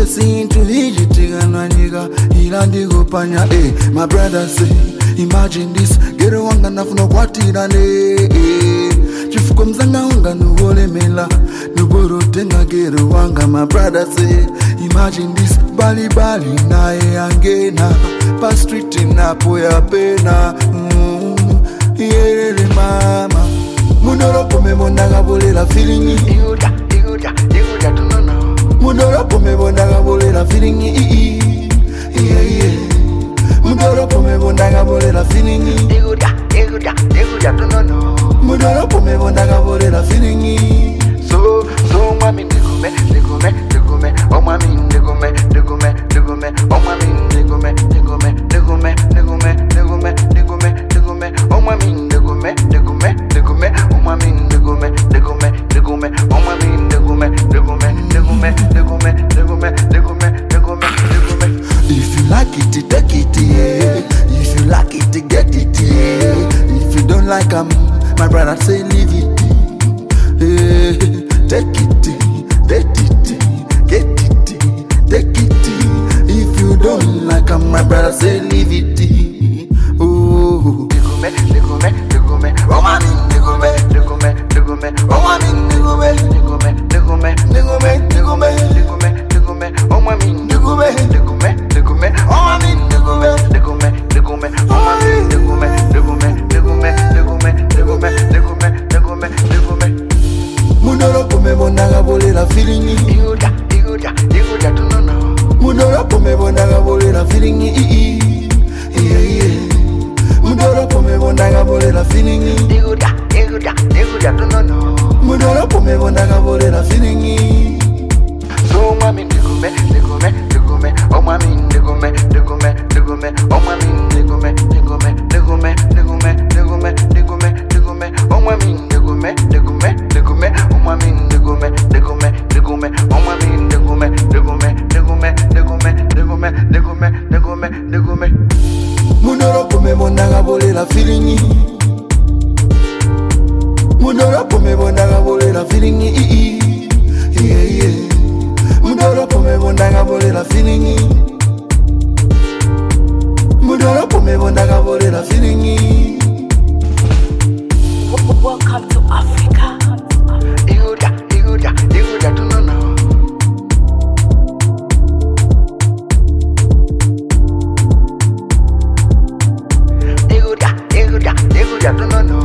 sintu ijitigana ilandi kupanya my brother say imagine this gero wanga nafuna kwatirane chifuko mzanga unga nuwolemela nuboro tenga gero wanga my brother say imagine this bali nae angena pa street napo ya pena yele mama munoropo memondaga bolela feeling iguda tunono munoropo memondaga bolela feeling munoropo memondaga bolela feeling iguda tunono munoropo memondaga bolela feeling so mami ndigume oh mami ndigume oh mami ndigume oh mami ndigume oh mami ndigume oh mami ndigume. If you like it, take it, yeah. If you like it, get it, yeah. If you don't like my brother say leave it, yeah. Take it, get it, take it. If you don't like my brother say leave it, oh. Oh mami ndigume oh mami ndigume oh mami ndigume oh mami ndigume munoropo memondaga bolela feeling iguda tunono munoropo memondaga bolela feeling munoropo memondaga bolela feeling iguda tunono munoropo memondaga bolela feeling so mami ndigume oh mami ndigume oh mami ndigume oh mami ndigume oh mami ndigume oh mami ndigume munoropo memondaga bolela feeling munoropo memondaga bolela feeling munoropo memondaga bolela feeling munoropo memondaga bolela feeling. Welcome to Africa. Iguda tunono iguda tunono